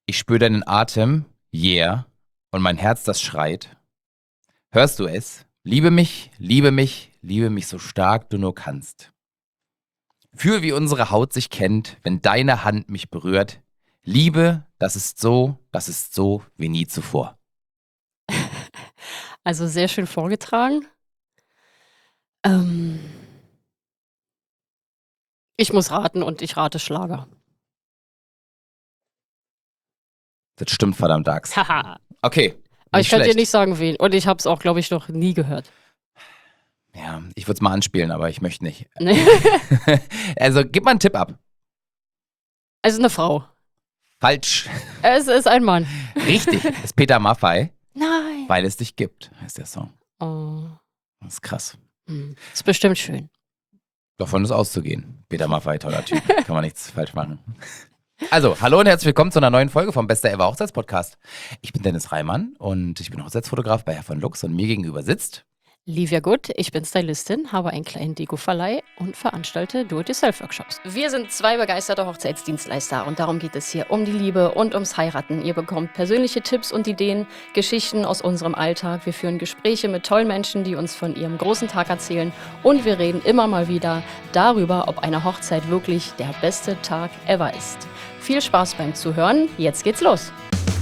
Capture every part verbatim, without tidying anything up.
Ich spüre deinen Atem, yeah, und mein Herz, das schreit. Hörst du es? Liebe mich, liebe mich, liebe mich so stark du nur kannst. Fühl, wie unsere Haut sich kennt, wenn deine Hand mich berührt. Liebe, das ist so, das ist so wie nie zuvor. Also sehr schön vorgetragen. Ähm, ich muss raten und ich rate Schlager. Das stimmt, verdammt Axt. Haha. Okay, Aber nicht ich kann dir schlecht. nicht sagen, wen. Und ich habe es auch, glaube ich, noch nie gehört. Ja, ich würde es mal anspielen, aber ich möchte nicht. Nee. Also, gib mal einen Tipp ab. Es ist eine Frau. Falsch. Es ist ein Mann. Richtig, ist Peter Maffay, Nein. weil es dich gibt, heißt der Song. Oh. Das ist krass. Hm. Ist bestimmt schön. Davon ist auszugehen. Peter Maffay, toller Typ. Kann man nichts falsch machen. Also, hallo und herzlich willkommen zu einer neuen Folge vom Bester Ever Hochzeitspodcast. Ich bin Dennis Reimann und ich bin Hochzeitsfotograf bei Herr von Lux und mir gegenüber sitzt Livia Gut, ich bin Stylistin, habe einen kleinen Deko-Verleih und veranstalte Do-it-yourself-Workshops. Wir sind zwei begeisterte Hochzeitsdienstleister und darum geht es hier um die Liebe und ums Heiraten. Ihr bekommt persönliche Tipps und Ideen, Geschichten aus unserem Alltag. Wir führen Gespräche mit tollen Menschen, die uns von ihrem großen Tag erzählen und wir reden immer mal wieder darüber, ob eine Hochzeit wirklich der beste Tag ever ist. Viel Spaß beim Zuhören, jetzt geht's los!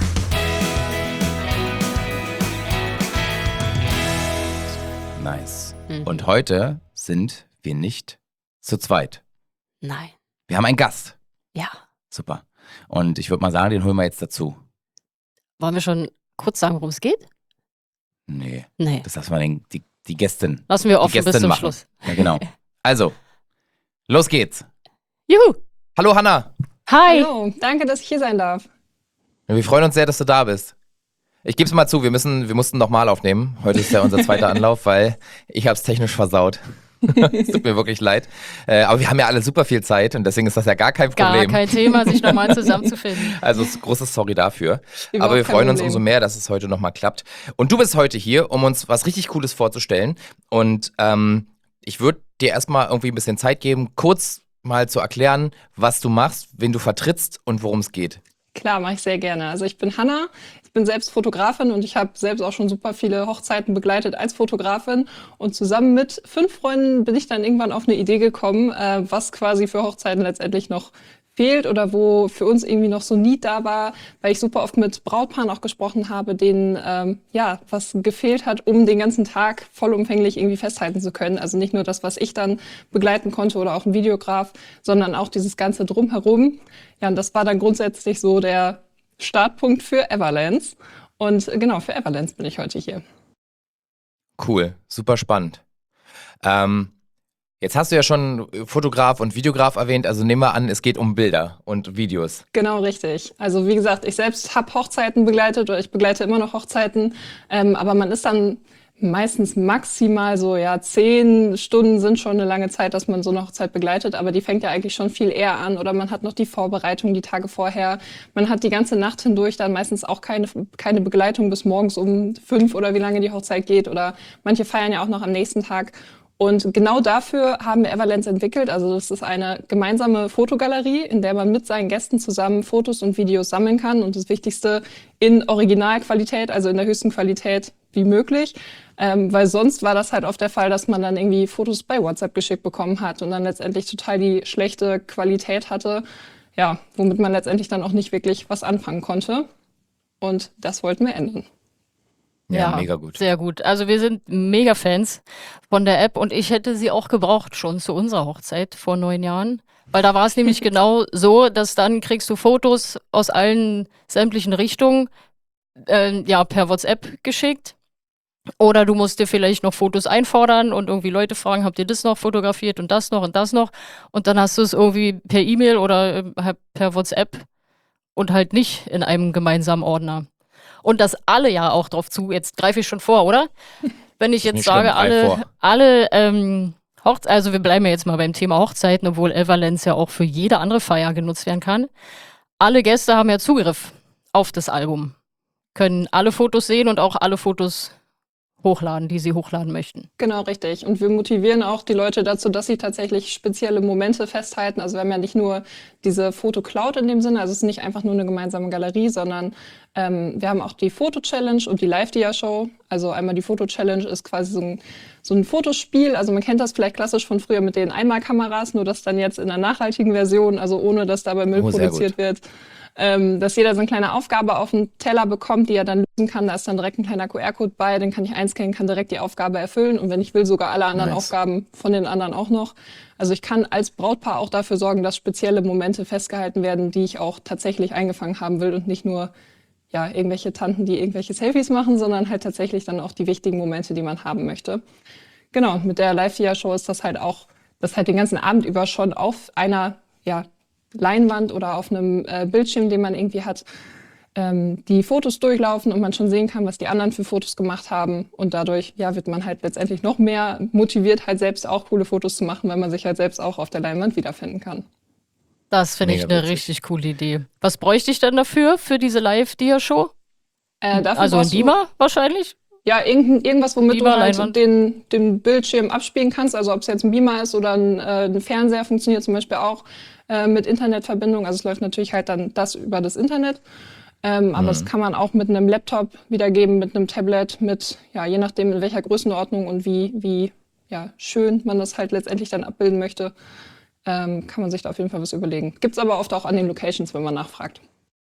Nice. Mhm. Und heute sind wir nicht zu zweit. Nein. Wir haben einen Gast. Ja. Super. Und ich würde mal sagen, den holen wir jetzt dazu. Wollen wir schon kurz sagen, worum es geht? Nee, Nee. das lassen wir den, die, die Gästin. Lassen wir Die offen bis Gästin zum machen. Schluss. Ja, genau. Also, los geht's. Juhu! Hallo Hanna. Hi! Hallo, danke, dass ich hier sein darf. Wir freuen uns sehr, dass du da bist. Ich gebe es mal zu, wir müssen, wir mussten nochmal aufnehmen. Heute ist ja unser zweiter Anlauf, weil ich habe es technisch versaut. Es tut mir wirklich leid. Äh, aber wir haben ja alle super viel Zeit und deswegen ist das ja gar kein Problem. Gar kein Thema, sich nochmal zusammenzufinden. Also großes Sorry dafür. Überhaupt Aber wir kein freuen uns Problem. umso mehr, dass es heute nochmal klappt. Und du bist heute hier, um uns was richtig Cooles vorzustellen. Und ähm, ich würde dir erstmal irgendwie ein bisschen Zeit geben, kurz mal zu erklären, was du machst, wen du vertrittst und worum es geht. Klar, mache ich sehr gerne. Also ich bin Hanna, ich bin selbst Fotografin und ich habe selbst auch schon super viele Hochzeiten begleitet als Fotografin. Und zusammen mit fünf Freunden bin ich dann irgendwann auf eine Idee gekommen, äh, was quasi für Hochzeiten letztendlich noch fehlt oder wo für uns irgendwie noch so ein Need da war, weil ich super oft mit Brautpaaren auch gesprochen habe, denen ähm, ja was gefehlt hat, um den ganzen Tag vollumfänglich irgendwie festhalten zu können. Also nicht nur das, was ich dann begleiten konnte oder auch ein Videograf, sondern auch dieses ganze Drumherum. Ja, und das war dann grundsätzlich so der Startpunkt für Everlands. Und äh, genau, für Everlands bin ich heute hier. Cool, super spannend. Ähm, jetzt hast du ja schon Fotograf und Videograf erwähnt, also nehmen wir an, es geht um Bilder und Videos. Genau, richtig. Also wie gesagt, ich selbst habe Hochzeiten begleitet oder ich begleite immer noch Hochzeiten, ähm, aber man ist dann meistens maximal so, ja, zehn Stunden sind schon eine lange Zeit, dass man so eine Hochzeit begleitet, aber die fängt ja eigentlich schon viel eher an oder man hat noch die Vorbereitung die Tage vorher. Man hat die ganze Nacht hindurch dann meistens auch keine, keine Begleitung bis morgens um fünf oder wie lange die Hochzeit geht oder manche feiern ja auch noch am nächsten Tag. Und genau dafür haben wir Everlands entwickelt. Also das ist eine gemeinsame Fotogalerie, in der man mit seinen Gästen zusammen Fotos und Videos sammeln kann. Und das Wichtigste in Originalqualität, also in der höchsten Qualität wie möglich. Ähm, weil sonst war das halt oft der Fall, dass man dann irgendwie Fotos bei WhatsApp geschickt bekommen hat und dann letztendlich total die schlechte Qualität hatte. Ja, womit man letztendlich dann auch nicht wirklich was anfangen konnte. Und das wollten wir ändern. Ja, mega gut. Sehr gut. Also wir sind mega Fans von der App und ich hätte sie auch gebraucht schon zu unserer Hochzeit vor neun Jahren. Weil da war es nämlich genau so, dass dann kriegst du Fotos aus allen sämtlichen Richtungen äh, ja, per WhatsApp geschickt. Oder du musst dir vielleicht noch Fotos einfordern und irgendwie Leute fragen, habt ihr das noch fotografiert und das noch und das noch? Und dann hast du es irgendwie per E-Mail oder äh, halt per WhatsApp und halt nicht in einem gemeinsamen Ordner. Und das alle ja auch drauf zu, jetzt greife ich schon vor, oder? Wenn ich jetzt Nicht sage, schlimm, greif alle, vor. alle ähm, Hochzeiten, also wir bleiben ja jetzt mal beim Thema Hochzeiten, obwohl Everlands ja auch für jede andere Feier genutzt werden kann. Alle Gäste haben ja Zugriff auf das Album, können alle Fotos sehen und auch alle Fotos hochladen, die sie hochladen möchten. Genau, richtig. Und wir motivieren auch die Leute dazu, dass sie tatsächlich spezielle Momente festhalten. Also wir haben ja nicht nur diese Foto-Cloud in dem Sinne, also es ist nicht einfach nur eine gemeinsame Galerie, sondern ähm, wir haben auch die Foto-Challenge und die Live-Dia-Show. Also einmal die Foto-Challenge ist quasi so ein, so ein Fotospiel. Also man kennt das vielleicht klassisch von früher mit den Einmalkameras, nur das dann jetzt in einer nachhaltigen Version, also ohne dass dabei Müll Oh, sehr produziert gut. wird. Ähm, dass jeder so eine kleine Aufgabe auf den Teller bekommt, die er dann lösen kann. Da ist dann direkt ein kleiner Q R-Code bei, den kann ich einscannen, kann direkt die Aufgabe erfüllen und wenn ich will, sogar alle anderen Nice. Aufgaben von den anderen auch noch. Also ich kann als Brautpaar auch dafür sorgen, dass spezielle Momente festgehalten werden, die ich auch tatsächlich eingefangen haben will und nicht nur ja, irgendwelche Tanten, die irgendwelche Selfies machen, sondern halt tatsächlich dann auch die wichtigen Momente, die man haben möchte. Genau, und mit der Live-Dia-Show ist das halt auch, das halt den ganzen Abend über schon auf einer, ja, Leinwand oder auf einem äh, Bildschirm, den man irgendwie hat, ähm, die Fotos durchlaufen und man schon sehen kann, was die anderen für Fotos gemacht haben. Und dadurch ja, wird man halt letztendlich noch mehr motiviert, halt selbst auch coole Fotos zu machen, weil man sich halt selbst auch auf der Leinwand wiederfinden kann. Das finde ich Mega eine witzig. richtig coole Idee. Was bräuchte ich denn dafür, für diese Live-Dia-Show? Äh, dafür Also ein brauchst du- Beamer wahrscheinlich? Ja, irgend, irgendwas, womit Beamer, du halt Leinwand. den, den Bildschirm abspielen kannst. Also ob es jetzt ein Beamer ist oder ein, äh, ein Fernseher, funktioniert zum Beispiel auch äh, mit Internetverbindung. Also es läuft natürlich halt dann das über das Internet. Ähm, aber das kann man auch mit einem Laptop wiedergeben, mit einem Tablet, mit, ja, je nachdem in welcher Größenordnung und wie, wie ja, schön man das halt letztendlich dann abbilden möchte, ähm, kann man sich da auf jeden Fall was überlegen. Gibt's aber oft auch an den Locations, wenn man nachfragt.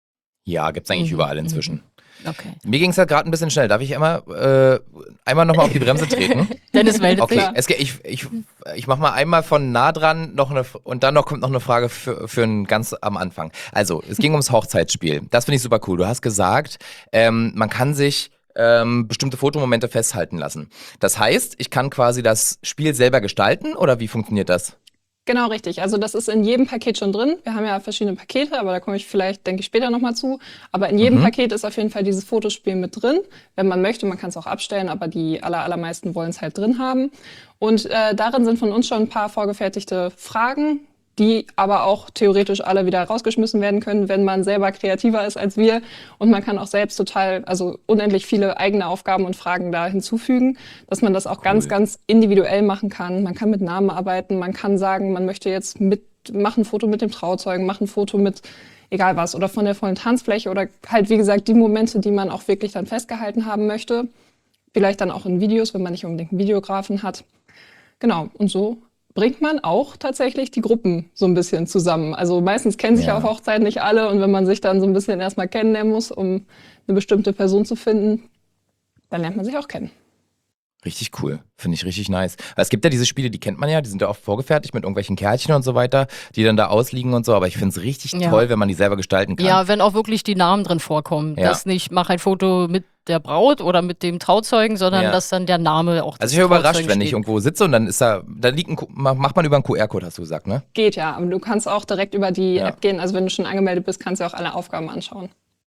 Ja, gibt's eigentlich Mhm, überall inzwischen. Okay. Mir ging es halt gerade ein bisschen schnell. Darf ich einmal, äh, einmal nochmal auf die Bremse treten? Dennis meldet Okay, sich. Klar. es, geht- ich, ich, ich mache mal einmal von nah dran noch eine, und dann noch kommt noch eine Frage für, für einen ganz am Anfang. Also, es ging ums Hochzeitsspiel. Das finde ich super cool. Du hast gesagt, ähm, man kann sich ähm, bestimmte Fotomomente festhalten lassen. Das heißt, ich kann quasi das Spiel selber gestalten oder wie funktioniert das? Genau, richtig. Also das ist in jedem Paket schon drin. Wir haben ja verschiedene Pakete, aber da komme ich vielleicht, denke ich, später nochmal zu. Aber in jedem Mhm. Paket ist auf jeden Fall dieses Fotospiel mit drin. Wenn man möchte, man kann es auch abstellen, aber die aller, allermeisten wollen es halt drin haben. Und äh, darin sind von uns schon ein paar vorgefertigte Fragen, die aber auch theoretisch alle wieder rausgeschmissen werden können, wenn man selber kreativer ist als wir. Und man kann auch selbst total, also unendlich viele eigene Aufgaben und Fragen da hinzufügen, dass man das auch ganz, ganz individuell machen kann. Man kann mit Namen arbeiten, man kann sagen, man möchte jetzt mit, mach ein Foto mit dem Trauzeugen, mach ein Foto mit egal was oder von der vollen Tanzfläche oder halt, wie gesagt, die Momente, die man auch wirklich dann festgehalten haben möchte. Vielleicht dann auch in Videos, wenn man nicht unbedingt einen Videografen hat. Genau, und so bringt man auch tatsächlich die Gruppen so ein bisschen zusammen. Also meistens kennen sich ja Ja. auf Hochzeiten nicht alle und wenn man sich dann so ein bisschen erstmal kennenlernen muss, um eine bestimmte Person zu finden, dann lernt man sich auch kennen. Richtig cool. Finde ich richtig nice. Weil es gibt ja diese Spiele, die kennt man ja, die sind ja oft vorgefertigt mit irgendwelchen Kärtchen und so weiter, die dann da ausliegen und so. Aber ich finde es richtig Ja. toll, wenn man die selber gestalten kann. Ja, wenn auch wirklich die Namen drin vorkommen. Ja. Dass nicht, mach ein Foto mit der Braut oder mit dem Trauzeugen, sondern Ja. dass dann der Name auch Also des ich war überrascht, Trauzeugen wenn ich steht. irgendwo sitze und dann ist da, da liegt ein, Ku- ma- macht man über einen Q R-Code, hast du gesagt, ne? Geht ja, aber du kannst auch direkt über die Ja. App gehen. Also wenn du schon angemeldet bist, kannst du auch alle Aufgaben anschauen.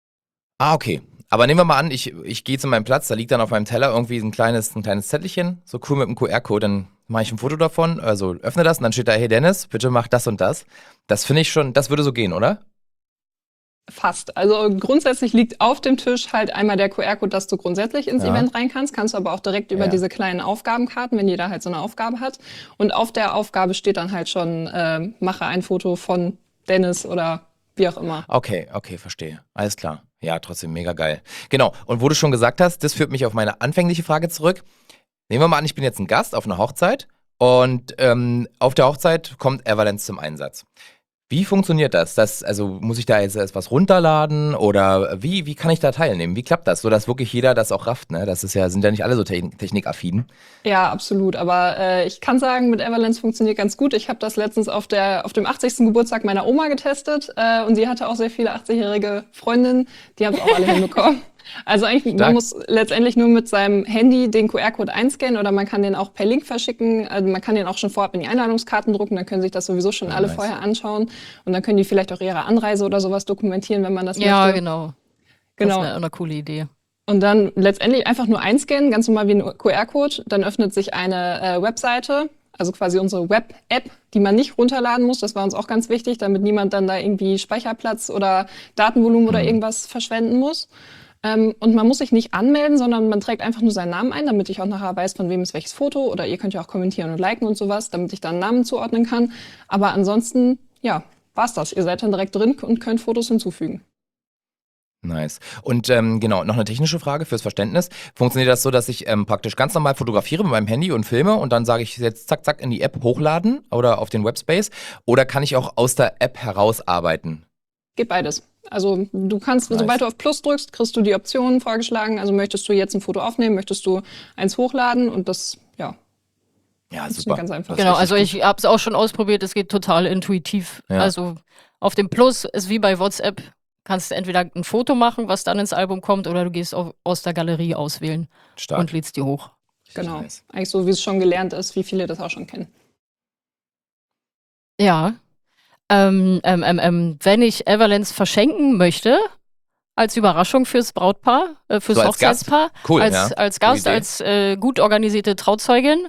Ah, okay. Aber nehmen wir mal an, ich, ich gehe zu meinem Platz, da liegt dann auf meinem Teller irgendwie ein kleines, ein kleines Zettelchen, so cool mit einem Q R-Code, dann mache ich ein Foto davon, also öffne das und dann steht da, hey Dennis, bitte mach das und das. Das finde ich schon, das würde so gehen, oder? Fast. Also grundsätzlich liegt auf dem Tisch halt einmal der Q R-Code, dass du grundsätzlich ins Ja. Event rein kannst. Kannst du aber auch direkt über Ja. diese kleinen Aufgabenkarten, wenn jeder halt so eine Aufgabe hat. Und auf der Aufgabe steht dann halt schon, äh, mache ein Foto von Dennis oder wie auch immer. Okay, okay, verstehe. Alles klar. Ja, trotzdem mega geil. Genau. Und wo du schon gesagt hast, das führt mich auf meine anfängliche Frage zurück. Nehmen wir mal an, ich bin jetzt ein Gast auf einer Hochzeit und ähm, auf der Hochzeit kommt Everlens zum Einsatz. Wie funktioniert das? das? Also muss ich da jetzt etwas runterladen oder wie, wie kann ich da teilnehmen? Wie klappt das, sodass wirklich jeder das auch rafft? Ne? Das ist ja, sind ja nicht alle so techn- technikaffin. Ja, absolut. Aber äh, ich kann sagen, mit Everlens funktioniert ganz gut. Ich habe das letztens auf, der, auf dem achtzigsten Geburtstag meiner Oma getestet äh, und sie hatte auch sehr viele achtzigjährige Freundinnen. Die haben es auch alle hinbekommen. Also eigentlich, Stark. man muss letztendlich nur mit seinem Handy den Q R-Code einscannen oder man kann den auch per Link verschicken. Also man kann den auch schon vorab in die Einladungskarten drucken, dann können sich das sowieso schon Ja, alle nice. vorher anschauen. Und dann können die vielleicht auch ihre Anreise oder sowas dokumentieren, wenn man das Ja, möchte. genau. Genau. Das ist eine, eine coole Idee. Und dann letztendlich einfach nur einscannen, ganz normal wie ein Q R-Code. Dann öffnet sich eine äh, Webseite, also quasi unsere Web-App, die man nicht runterladen muss. Das war uns auch ganz wichtig, damit niemand dann da irgendwie Speicherplatz oder Datenvolumen oder irgendwas verschwenden muss. Ähm, und man muss sich nicht anmelden, sondern man trägt einfach nur seinen Namen ein, damit ich auch nachher weiß, von wem ist welches Foto. Oder ihr könnt ja auch kommentieren und liken und sowas, damit ich dann einen Namen zuordnen kann. Aber ansonsten, ja, war's das. Ihr seid dann direkt drin und könnt Fotos hinzufügen. Nice. Und ähm, genau, noch eine technische Frage fürs Verständnis. Funktioniert das so, dass ich ähm, praktisch ganz normal fotografiere mit meinem Handy und filme und dann sage ich jetzt zack, zack in die App hochladen oder auf den Webspace? Oder kann ich auch aus der App herausarbeiten? Geht beides. Also du kannst, Nice. sobald du auf Plus drückst, kriegst du die Optionen vorgeschlagen. Also möchtest du jetzt ein Foto aufnehmen, möchtest du eins hochladen und das, ja, Ja, das ist super. ganz einfach. Das ist Genau, richtig also gut. ich habe es auch schon ausprobiert, es geht total intuitiv. Ja. Also auf dem Plus ist wie bei WhatsApp, kannst du entweder ein Foto machen, was dann ins Album kommt, oder du gehst auf, aus der Galerie auswählen Stark. und lädst die hoch. Richtig Genau. nice. Eigentlich so, wie es schon gelernt ist, wie viele das auch schon kennen. Ja. Ähm, ähm, ähm, ähm, wenn ich Everlands verschenken möchte, als Überraschung fürs Brautpaar, äh, fürs So als Gast? Hochzeitspaar, Cool, als, ja. als Gute Gast, Idee. als äh, gut organisierte Trauzeugin,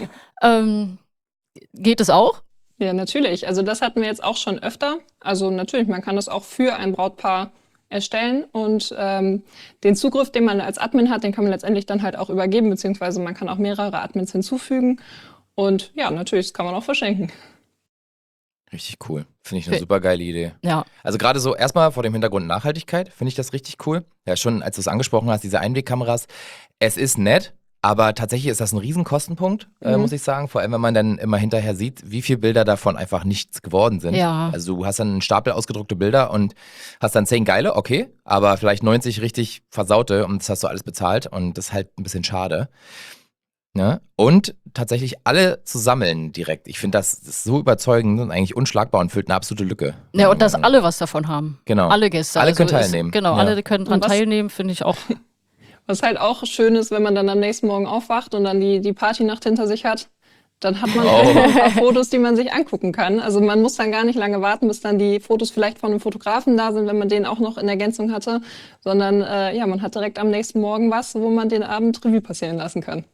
ähm, geht es auch? Ja, natürlich. Also das hatten wir jetzt auch schon öfter. Also natürlich, man kann das auch für ein Brautpaar erstellen und ähm, den Zugriff, den man als Admin hat, den kann man letztendlich dann halt auch übergeben, beziehungsweise man kann auch mehrere Admins hinzufügen. Und ja, natürlich, das kann man auch verschenken. Richtig cool. Finde ich eine Für- super geile Idee. Ja. Also gerade so erstmal vor dem Hintergrund Nachhaltigkeit finde ich das richtig cool. Ja, schon als du es angesprochen hast, diese Einwegkameras. Es ist nett, aber tatsächlich ist das ein Riesenkostenpunkt, äh, Mhm. muss ich sagen. Vor allem, wenn man dann immer hinterher sieht, wie viele Bilder davon einfach nichts geworden sind. Ja. Also du hast dann einen Stapel ausgedruckte Bilder und hast dann zehn geile, okay, aber vielleicht neunzig richtig versaute und das hast du alles bezahlt und das ist halt ein bisschen schade. Ne? Und tatsächlich alle zu sammeln direkt. Ich finde, das ist so überzeugend und eigentlich unschlagbar und füllt eine absolute Lücke. Ja, und dass alle was davon haben. Genau. Alle Gäste. Alle können ist- teilnehmen. Genau, Ja. alle können dran Und was- teilnehmen, finde ich auch. Was halt auch schön ist, wenn man dann am nächsten Morgen aufwacht und dann die, die Partynacht hinter sich hat, dann hat man Oh. auch noch ein paar Fotos, die man sich angucken kann. Also man muss dann gar nicht lange warten, bis dann die Fotos vielleicht von einem Fotografen da sind, wenn man den auch noch in Ergänzung hatte, sondern äh, ja, man hat direkt am nächsten Morgen was, wo man den Abend Revue passieren lassen kann.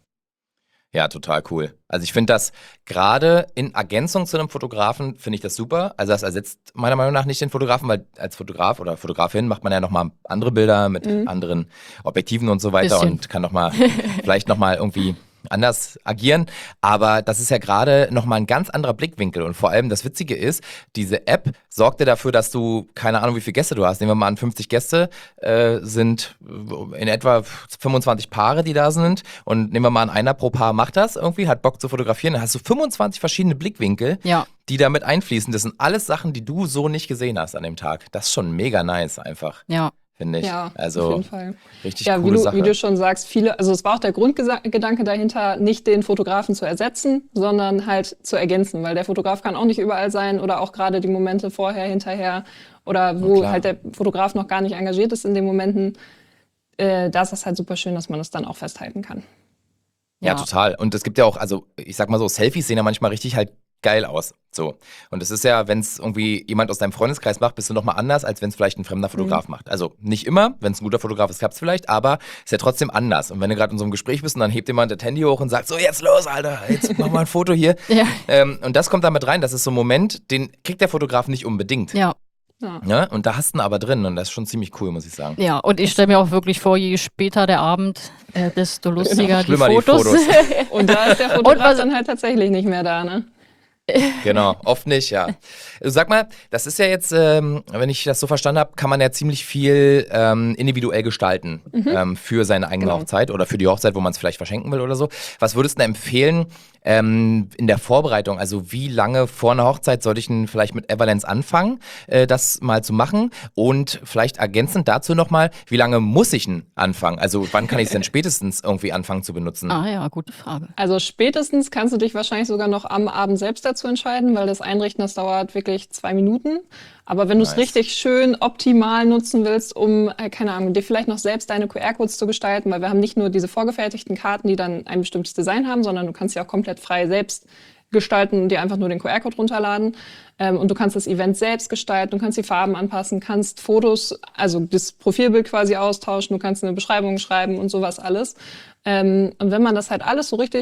Ja, total cool. Also ich finde das gerade in Ergänzung zu einem Fotografen, finde ich das super. Also das ersetzt meiner Meinung nach nicht den Fotografen, weil als Fotograf oder Fotografin macht man ja nochmal andere Bilder mit Mhm. anderen Objektiven und so weiter Bisschen. und kann nochmal vielleicht nochmal irgendwie anders agieren. Aber das ist ja gerade nochmal ein ganz anderer Blickwinkel. Und vor allem das Witzige ist, diese App sorgt dir dafür, dass du, keine Ahnung, wie viele Gäste du hast. Nehmen wir mal an, fünfzig Gäste äh, sind in etwa fünfundzwanzig Paare, die da sind. Und nehmen wir mal an, einer pro Paar macht das irgendwie, hat Bock zu fotografieren. Dann hast du fünfundzwanzig verschiedene Blickwinkel, Ja. die da mit einfließen. Das sind alles Sachen, die du so nicht gesehen hast an dem Tag. Das ist schon mega nice einfach, Ja. finde ich. Ja, auf also jeden Fall. richtig Ja, wie coole du, Sache. wie du schon sagst, viele, also es war auch der Grundgedanke dahinter, nicht den Fotografen zu ersetzen, sondern halt zu ergänzen, weil der Fotograf kann auch nicht überall sein oder auch gerade die Momente vorher, hinterher oder wo klar. halt der Fotograf noch gar nicht engagiert ist in den Momenten. Äh, da ist es halt super schön, dass man das dann auch festhalten kann. Ja, Ja. total. Und es gibt ja auch, also ich sag mal so, Selfies sehen ja manchmal richtig halt geil aus. So. Und es ist ja, wenn es irgendwie jemand aus deinem Freundeskreis macht, bist du nochmal anders, als wenn es vielleicht ein fremder Fotograf macht. Also nicht immer, wenn es ein guter Fotograf ist, klappt es vielleicht, aber ist ja trotzdem anders. Und wenn du gerade in so einem Gespräch bist und dann hebt jemand das Handy hoch und sagt, so jetzt los, Alter, jetzt mach mal ein Foto hier. Ja. Ähm, und das kommt damit rein, das ist so ein Moment, den kriegt der Fotograf nicht unbedingt. Ja. Ja. Ne? Und da hast du ihn aber drin und das ist schon ziemlich cool, muss ich sagen. Ja, und ich stelle mir auch wirklich vor, je später der Abend, äh, desto lustiger die Schlimmer die Fotos. Fotos. Und da ist der Und Fotograf was- dann halt tatsächlich nicht mehr da, ne? Genau, oft nicht, ja. Du sag mal, das ist ja jetzt, ähm, wenn ich das so verstanden habe, kann man ja ziemlich viel ähm, individuell gestalten ähm, für seine eigene Genau. Hochzeit oder für die Hochzeit, wo man es vielleicht verschenken will oder so. Was würdest du denn empfehlen ähm, in der Vorbereitung? Also wie lange vor einer Hochzeit sollte ich denn vielleicht mit Everlands anfangen, äh, das mal zu machen? Und vielleicht ergänzend dazu nochmal, wie lange muss ich denn anfangen? Also wann kann ich es denn spätestens irgendwie anfangen zu benutzen? Ah ja, gute Frage. Also spätestens kannst du dich wahrscheinlich sogar noch am Abend selbst dazu entscheiden, weil das Einrichten, das dauert wirklich zwei Minuten. Aber wenn du es Nice. richtig schön optimal nutzen willst, um, äh, keine Ahnung, dir vielleicht noch selbst deine Q R-Codes zu gestalten, weil wir haben nicht nur diese vorgefertigten Karten, die dann ein bestimmtes Design haben, sondern du kannst sie auch komplett frei selbst gestalten und dir einfach nur den Q R-Code runterladen. Ähm, und du kannst das Event selbst gestalten, du kannst die Farben anpassen, kannst Fotos, also das Profilbild quasi austauschen, du kannst eine Beschreibung schreiben und sowas alles. Ähm, und wenn man das halt alles so richtig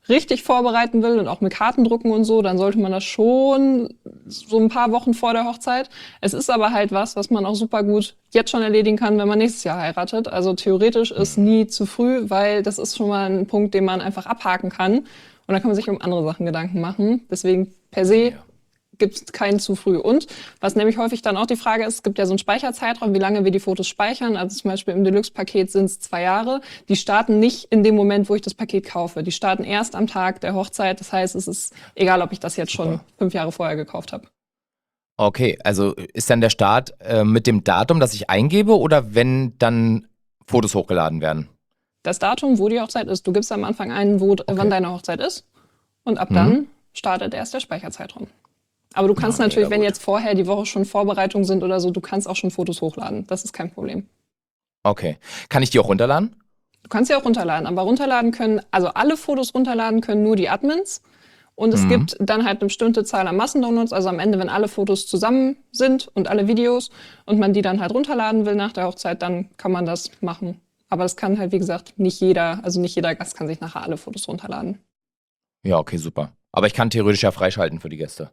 richtig vorbereiten will und auch mit Kartendrucken und so, dann sollte man das schon so ein paar Wochen vor der Hochzeit. Es ist aber halt was, was man auch super gut jetzt schon erledigen kann, wenn man nächstes Jahr heiratet. Also theoretisch ist nie zu früh, weil das ist schon mal ein Punkt, den man einfach abhaken kann. Und dann kann man sich um andere Sachen Gedanken machen. Deswegen per se Ja. gibt es keinen zu früh. Und was nämlich häufig dann auch die Frage ist, es gibt ja so einen Speicherzeitraum, wie lange wir die Fotos speichern. Also zum Beispiel im Deluxe-Paket sind es zwei Jahre. Die starten nicht in dem Moment, wo ich das Paket kaufe. Die starten erst am Tag der Hochzeit. Das heißt, es ist egal, ob ich das jetzt Super. schon fünf Jahre vorher gekauft habe. Okay, also ist dann der Start äh, mit dem Datum, das ich eingebe, oder wenn dann Fotos hochgeladen werden? Das Datum, wo die Hochzeit ist, du gibst am Anfang ein, wo, wann deine Hochzeit ist. Und ab Mhm. dann startet erst der Speicherzeitraum. Aber du kannst Ja, natürlich, mega wenn gut. jetzt vorher die Woche schon Vorbereitungen sind oder so, du kannst auch schon Fotos hochladen. Das ist kein Problem. Okay. Kann ich die auch runterladen? Du kannst sie auch runterladen, aber runterladen können, also alle Fotos runterladen können nur die Admins. Und es Mhm. gibt dann halt eine bestimmte Zahl an Massendownloads, also am Ende, wenn alle Fotos zusammen sind und alle Videos und man die dann halt runterladen will nach der Hochzeit, dann kann man das machen. Aber das kann halt, wie gesagt, nicht jeder, also nicht jeder Gast kann sich nachher alle Fotos runterladen. Ja, okay, super. Aber ich kann theoretisch ja freischalten für die Gäste.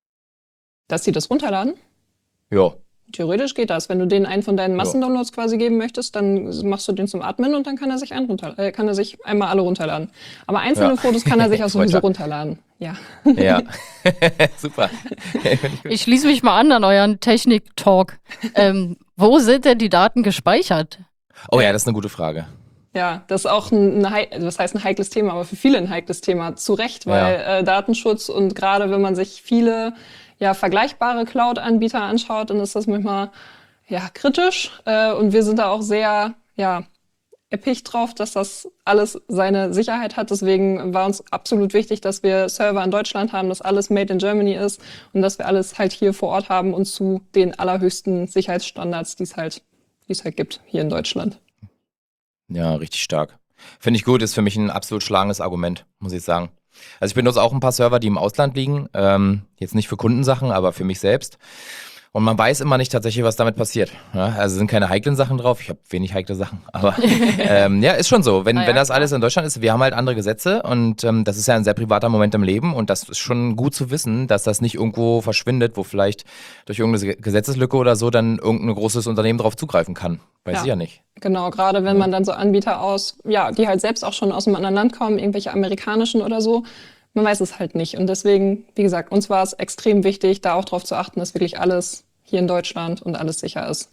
Dass sie das runterladen? Ja. Theoretisch geht das. Wenn du denen einen von deinen Massendownloads quasi geben möchtest, dann machst du den zum Admin und dann kann er sich einen runter, äh, kann er sich einmal alle runterladen. Aber einzelne Ja. Fotos kann er sich auch sowieso Freitag. runterladen. Ja. Ja. Super. Find ich gut. Ich schließe mich mal an an euren Technik-Talk. Ähm, wo sind denn die Daten gespeichert? Oh ja, das ist eine gute Frage. Ja, das ist auch ein, ein, also das heißt ein heikles Thema, aber für viele ein heikles Thema. Zu Recht, weil Ja. äh, Datenschutz und gerade wenn man sich viele ja, vergleichbare Cloud-Anbieter anschaut, dann ist das manchmal ja, kritisch. Äh, und wir sind da auch sehr ja, erpicht drauf, dass das alles seine Sicherheit hat. Deswegen war uns absolut wichtig, dass wir Server in Deutschland haben, dass alles made in Germany ist und dass wir alles halt hier vor Ort haben und zu den allerhöchsten Sicherheitsstandards, die es halt, die es halt gibt hier in Deutschland. Ja, richtig stark. Finde ich gut, ist für mich ein absolut schlagendes Argument, muss ich sagen. Also ich benutze auch ein paar Server, die im Ausland liegen. Ähm, jetzt nicht für Kundensachen, aber für mich selbst. Und man weiß immer nicht tatsächlich, was damit passiert. Ja, also sind keine heiklen Sachen drauf. Ich habe wenig heikle Sachen. Aber ähm, ja, ist schon so. Wenn, Ah ja, wenn das klar. alles in Deutschland ist, wir haben halt andere Gesetze und ähm, das ist ja ein sehr privater Moment im Leben und das ist schon gut zu wissen, dass das nicht irgendwo verschwindet, wo vielleicht durch irgendeine Gesetzeslücke oder so dann irgendein großes Unternehmen drauf zugreifen kann. Weiß Ja. ich ja nicht. Genau, gerade wenn man dann so Anbieter aus, ja, die halt selbst auch schon aus einem anderen Land kommen, irgendwelche amerikanischen oder so, man weiß es halt nicht. Und deswegen, wie gesagt, uns war es extrem wichtig, da auch drauf zu achten, dass wirklich alles hier in Deutschland und alles sicher ist.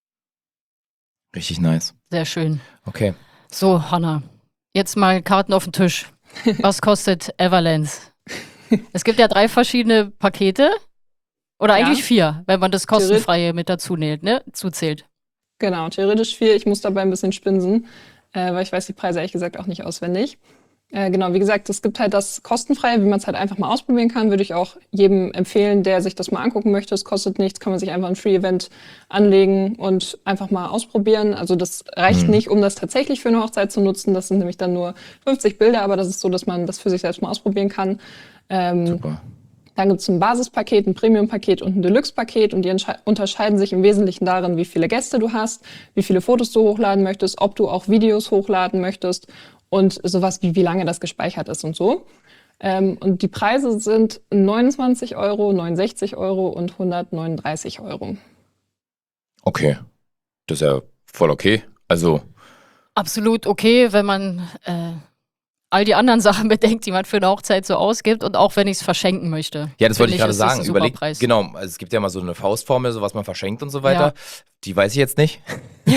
Richtig nice. Sehr schön. Okay. So, Hanna, jetzt mal Karten auf den Tisch. Was kostet Everlands? Es gibt ja drei verschiedene Pakete. Oder Ja. eigentlich vier, wenn man das kostenfreie mit dazu näht, ne? zuzählt. Genau, theoretisch vier. Ich muss dabei ein bisschen spinsen, äh, weil ich weiß die Preise ehrlich gesagt auch nicht auswendig. Äh, genau, wie gesagt, es gibt halt das kostenfreie, wie man es halt einfach mal ausprobieren kann, würde ich auch jedem empfehlen, der sich das mal angucken möchte. Es kostet nichts, kann man sich einfach ein Free-Event anlegen und einfach mal ausprobieren. Also das reicht Mhm. nicht, um das tatsächlich für eine Hochzeit zu nutzen. Das sind nämlich dann nur fünfzig Bilder, aber das ist so, dass man das für sich selbst mal ausprobieren kann. Ähm, Super. Dann gibt es ein Basispaket, ein Premium-Paket und ein Deluxe-Paket und die entschei- unterscheiden sich im Wesentlichen darin, wie viele Gäste du hast, wie viele Fotos du hochladen möchtest, ob du auch Videos hochladen möchtest und sowas wie wie lange das gespeichert ist und so. Ähm, und die Preise sind neunundzwanzig Euro, neunundsechzig Euro und hundertneununddreißig Euro. Okay. Das ist ja voll okay. Also, Absolut okay, wenn man äh, all die anderen Sachen bedenkt, die man für eine Hochzeit so ausgibt und auch wenn ich es verschenken möchte. ja, das wollte ich Finde gerade ist das sagen. ein super Überleg, Preis. genau, also es gibt ja mal so eine Faustformel, so was man verschenkt und so weiter. Ja. Die weiß ich jetzt nicht.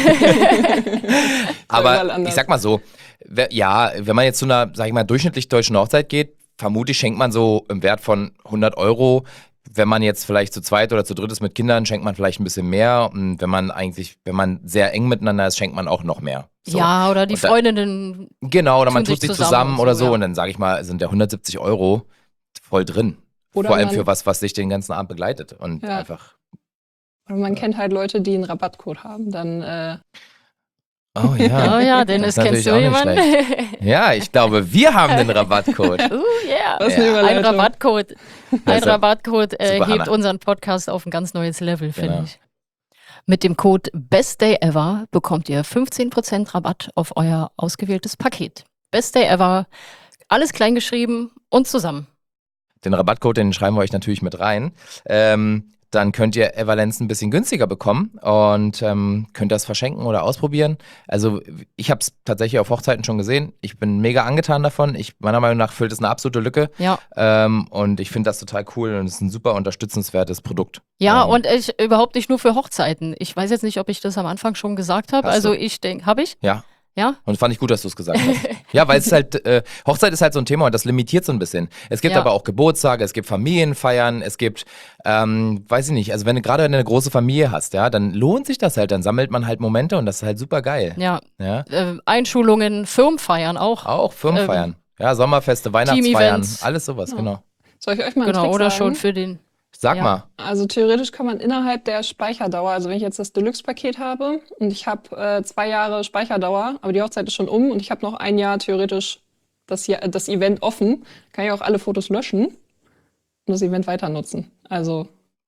Überall Aber anders. ich sag mal so, we- ja, wenn man jetzt zu einer, sag ich mal, durchschnittlich deutschen Hochzeit geht, vermutlich schenkt man so im Wert von hundert Euro. Wenn man jetzt vielleicht zu zweit oder zu dritt ist mit Kindern, schenkt man vielleicht ein bisschen mehr. Und wenn man eigentlich, wenn man sehr eng miteinander ist, schenkt man auch noch mehr. So. Ja, oder die Und da- Freundinnen. Genau, oder man tun tut sich sich zusammen zusammen und oder so, so ja. und dann sage ich mal, sind der hundertsiebzig Euro voll drin. Oder Vor allem man- für was, was dich den ganzen Abend begleitet. Und Ja. einfach, Und man kennt halt Leute, die einen Rabattcode haben. Dann äh, oh ja. Oh ja, Das Dennis, ist natürlich kennst du auch nicht jemanden? Ja, ich glaube, wir haben den Rabattcode. uh, yeah. was eine Ja. Ein Überleitung. Rabattcode. Ein Also, Rabattcode äh, super, hebt Hanna. unseren Podcast auf ein ganz neues Level, finde Genau. ich. Mit dem Code Best Day Ever bekommt ihr fünfzehn Prozent Rabatt auf euer ausgewähltes Paket. Best Day Ever Alles klein geschrieben und zusammen. Den Rabattcode, den schreiben wir euch natürlich mit rein. Ähm, dann könnt ihr Everlens ein bisschen günstiger bekommen und ähm, könnt das verschenken oder ausprobieren. Also ich habe es tatsächlich auf Hochzeiten schon gesehen. Ich bin mega angetan davon. Ich, meiner Meinung nach füllt es eine absolute Lücke. Ja. Ähm, und ich finde das total cool und es ist ein super unterstützenswertes Produkt. Ja, ähm, und ich überhaupt nicht nur für Hochzeiten. Ich weiß jetzt nicht, ob ich das am Anfang schon gesagt habe. Hast Also du? ich denke, habe ich? Ja. Ja? Und fand ich gut, dass du es gesagt hast. Ja, weil es ist halt, äh, Hochzeit ist halt so ein Thema und das limitiert so ein bisschen. Es gibt Ja. aber auch Geburtstage, es gibt Familienfeiern, es gibt, ähm, weiß ich nicht, also wenn du gerade eine große Familie hast, ja, dann lohnt sich das halt, dann sammelt man halt Momente und das ist halt super geil. Ja. Ja. Äh, Einschulungen, Firmenfeiern auch. Auch Firmenfeiern. ja, Sommerfeste, Weihnachtsfeiern, Team-Events. alles sowas, Ja. genau. Soll ich euch mal einen Genau, Trick oder sagen? schon für den. Sag Ja. mal. Also theoretisch kann man innerhalb der Speicherdauer, also wenn ich jetzt das Deluxe-Paket habe und ich habe äh, zwei Jahre Speicherdauer, aber die Hochzeit ist schon um und ich habe noch ein Jahr theoretisch das, Jahr, das Event offen, kann ich auch alle Fotos löschen und das Event weiter nutzen. Also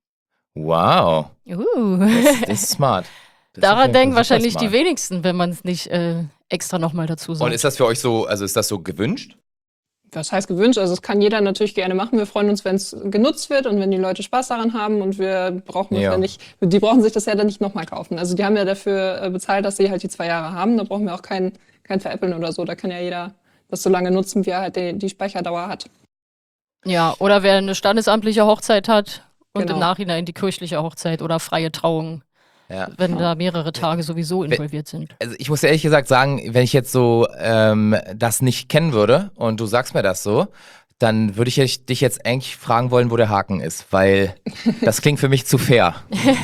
Wow, Uh. das, das ist smart. Das ist auf Daran jeden Fall denken super wahrscheinlich smart. die wenigsten, wenn man es nicht äh, extra nochmal dazu sagt. Und ist das für euch so, also ist das so gewünscht? was heißt gewünscht? Also es kann jeder natürlich gerne machen. Wir freuen uns, wenn es genutzt wird und wenn die Leute Spaß daran haben und wir brauchen das Ja. ja nicht, die brauchen sich das ja dann nicht nochmal kaufen. Also die haben ja dafür äh, bezahlt, dass sie halt die zwei Jahre haben. Da brauchen wir auch kein, kein Veräppeln oder so. Da kann ja jeder das so lange nutzen, wie er halt die, die Speicherdauer hat. Ja, oder wer eine standesamtliche Hochzeit hat und Genau. im Nachhinein die kirchliche Hochzeit oder freie Trauung, Ja. wenn da mehrere Tage sowieso involviert sind. Also ich muss ehrlich gesagt sagen, wenn ich jetzt so ähm, das nicht kennen würde und du sagst mir das so, dann würde ich dich jetzt eigentlich fragen wollen, wo der Haken ist, weil das klingt für mich zu fair.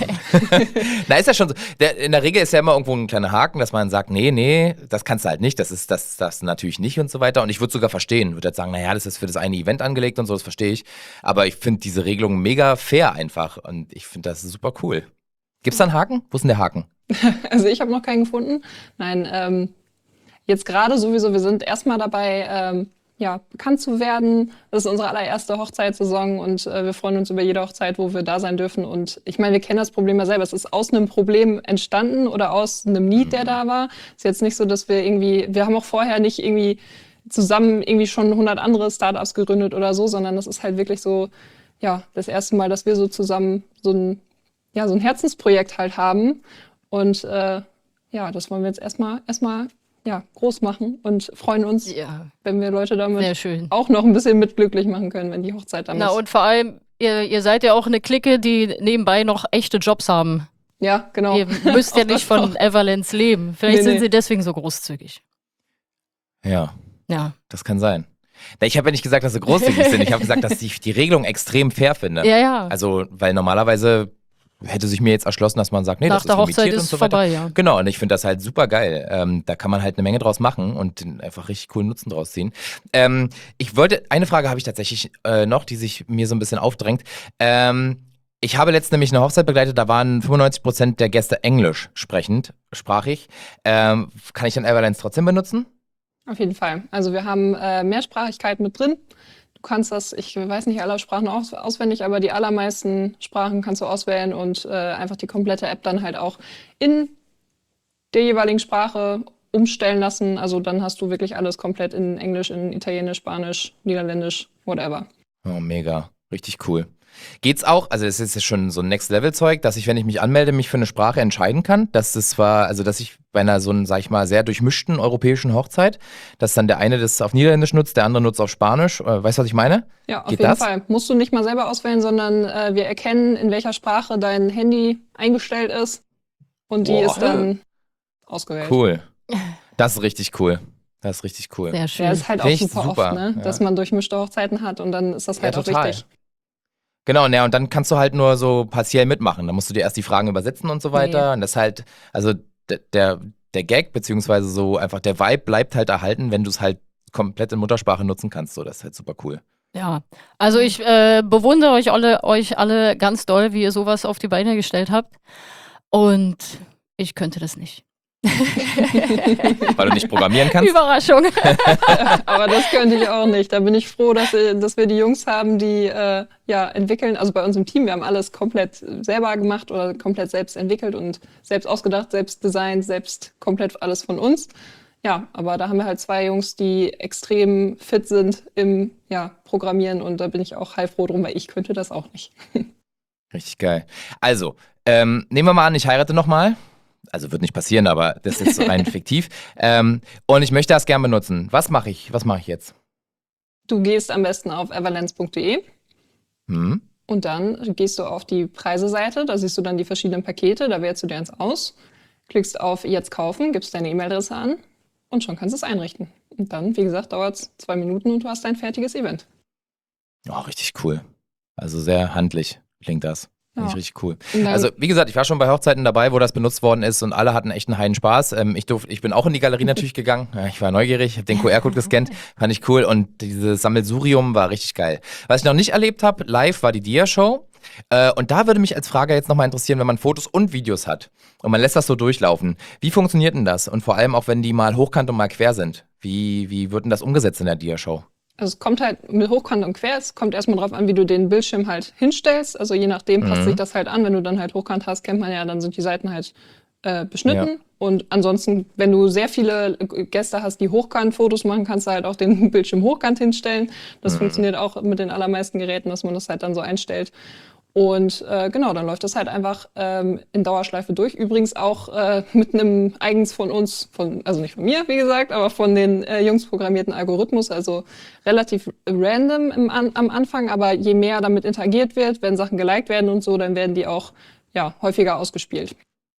Na, ist ja schon so. Der, in der Regel ist ja immer irgendwo ein kleiner Haken, dass man sagt, nee, nee, das kannst du halt nicht, das ist das, das natürlich nicht und so weiter. Und ich würde sogar verstehen, würde jetzt sagen, naja, das ist für das eine Event angelegt und so, das verstehe ich. Aber ich finde diese Regelung mega fair einfach und ich finde das super cool. Gibt's da einen Haken? Wo ist denn der Haken? Also ich habe noch keinen gefunden. Nein, ähm, jetzt gerade sowieso, wir sind erstmal dabei, ähm, ja, bekannt zu werden. Das ist unsere allererste Hochzeitssaison und äh, wir freuen uns über jede Hochzeit, wo wir da sein dürfen. Und ich meine, wir kennen das Problem ja selber. Es ist aus einem Problem entstanden oder aus einem Need, der da war. Ist jetzt nicht so, dass wir irgendwie, wir haben auch vorher nicht irgendwie zusammen irgendwie schon hundert andere Startups gegründet oder so, sondern das ist halt wirklich so, ja, das erste Mal, dass wir so zusammen so ein, ja, so ein Herzensprojekt halt haben. Und äh, ja, das wollen wir jetzt erstmal erstmal ja, groß machen und freuen uns, Ja, wenn wir Leute damit sehr schön. auch noch ein bisschen mit glücklich machen können, wenn die Hochzeit dann Na ist. und vor allem, ihr, ihr seid ja auch eine Clique, die nebenbei noch echte Jobs haben. Ja, genau. Ihr müsst ja Auch nicht das von noch. Everlands leben. Vielleicht Nee, sind nee. sie deswegen so großzügig. Ja. Ja. Das kann sein. Na, ich habe ja nicht gesagt, dass sie großzügig sind. Ich habe gesagt, dass ich die Regelung extrem fair finde. Ja, ja. Also, weil normalerweise hätte sich mir jetzt erschlossen, dass man sagt, nee, Nach das ist der Hochzeit limitiert ist und es so weiter. vorbei, ja. Genau, und ich finde das halt super geil. Ähm, da kann man halt eine Menge draus machen und einfach richtig coolen Nutzen draus ziehen. Ähm, ich wollte, eine Frage habe ich tatsächlich äh, noch, die sich mir so ein bisschen aufdrängt. Ähm, ich habe letztens nämlich eine Hochzeit begleitet, da waren fünfundneunzig Prozent der Gäste englisch sprechend, sprachig. Ähm, kann ich dann Everlens trotzdem benutzen? Auf jeden Fall. Also wir haben äh, Mehrsprachigkeit mit drin. Du kannst das, ich weiß nicht alle Sprachen aus, auswendig, aber die allermeisten Sprachen kannst du auswählen und äh, einfach die komplette App dann halt auch in der jeweiligen Sprache umstellen lassen. Also dann hast du wirklich alles komplett in Englisch, in Italienisch, Spanisch, Niederländisch, whatever. Oh, mega. Richtig cool. Geht's auch, also es ist jetzt schon so ein Next-Level-Zeug, dass ich, wenn ich mich anmelde, mich für eine Sprache entscheiden kann, dass das zwar, also dass ich bei einer so, sag ich mal, sehr durchmischten europäischen Hochzeit, dass dann der eine das auf Niederländisch nutzt, der andere nutzt auf Spanisch, äh, weißt du, was ich meine? Ja, auf Geht jeden das? Fall. Musst du nicht mal selber auswählen, sondern äh, wir erkennen, in welcher Sprache dein Handy eingestellt ist und die Boah. ist dann ausgewählt. Cool. Das ist richtig cool. Das ist richtig cool. Sehr schön. Ja, ist halt auch Finde ich super, super, oft, ne? ja. Dass man durchmischte Hochzeiten hat und dann ist das halt Ja, auch total. wichtig. Genau, ne, und dann kannst du halt nur so partiell mitmachen. Dann musst du dir erst die Fragen übersetzen und so weiter. Nee. Und das halt, also d- der, der Gag, beziehungsweise so einfach der Vibe bleibt halt erhalten, wenn du es halt komplett in Muttersprache nutzen kannst. So, das ist halt super cool. Ja, also ich äh, bewundere euch alle, euch alle ganz doll, wie ihr sowas auf die Beine gestellt habt. Und ich könnte das nicht. Weil du nicht programmieren kannst. Überraschung. Aber das könnte ich auch nicht. Da bin ich froh, dass wir, dass wir die Jungs haben, die äh, ja entwickeln. Also bei uns im Team, wir haben alles komplett selber gemacht oder komplett selbst entwickelt und selbst ausgedacht, selbst designt, selbst komplett alles von uns. ja, aber da haben wir halt zwei Jungs, die extrem fit sind im ja, Programmieren und da bin ich auch heilfroh drum, weil ich könnte das auch nicht. Richtig geil. Also, ähm, nehmen wir mal an, ich heirate nochmal. Also wird nicht passieren, aber das ist so rein fiktiv. Ähm, und ich möchte das gern benutzen. Was mache ich? Was mache ich jetzt? Du gehst am besten auf everlens punkt de Hm? und dann gehst du auf die Preiseseite, da siehst du dann die verschiedenen Pakete, da wählst du dir eins aus, klickst auf Jetzt kaufen, gibst deine E-Mail-Adresse an und schon kannst du es einrichten. Und dann, wie gesagt, dauert es zwei Minuten und du hast dein fertiges Event. Oh, richtig cool. Also sehr handlich klingt das. Finde ich Ja. richtig cool. Und dann- Also, wie gesagt, ich war schon bei Hochzeiten dabei, wo das benutzt worden ist und alle hatten echt einen heiden Spaß. Ähm, ich, durf, ich bin auch in die Galerie natürlich gegangen. Ja, ich war neugierig, habe den Q R-Code gescannt, fand ich cool und dieses Sammelsurium war richtig geil. Was ich noch nicht erlebt habe, live war die Dia-Show. Äh, und da würde mich als Frage jetzt nochmal interessieren, wenn man Fotos und Videos hat und man lässt das so durchlaufen. Wie funktioniert denn das? Und vor allem auch, wenn die mal hochkant und mal quer sind. Wie, wie wird denn das umgesetzt in der Dia-Show? Also es kommt halt mit hochkant und quer, es kommt erstmal drauf an, wie du den Bildschirm halt hinstellst. Also je nachdem passt Mhm. sich das halt an. Wenn du dann halt hochkant hast, kennt man ja, dann sind die Seiten halt äh, beschnitten. Ja. Und ansonsten, wenn du sehr viele Gäste hast, die hochkant Fotos machen, kannst du halt auch den Bildschirm hochkant hinstellen. Das Mhm. funktioniert auch mit den allermeisten Geräten, dass man das halt dann so einstellt. Und äh, genau, dann läuft das halt einfach ähm, in Dauerschleife durch. Übrigens auch äh, mit einem eigens von uns, von, also nicht von mir, wie gesagt, aber von den äh, Jungs programmierten Algorithmus. Also relativ random im An am Anfang, aber je mehr damit interagiert wird, wenn Sachen geliked werden und so, dann werden die auch ja, häufiger ausgespielt.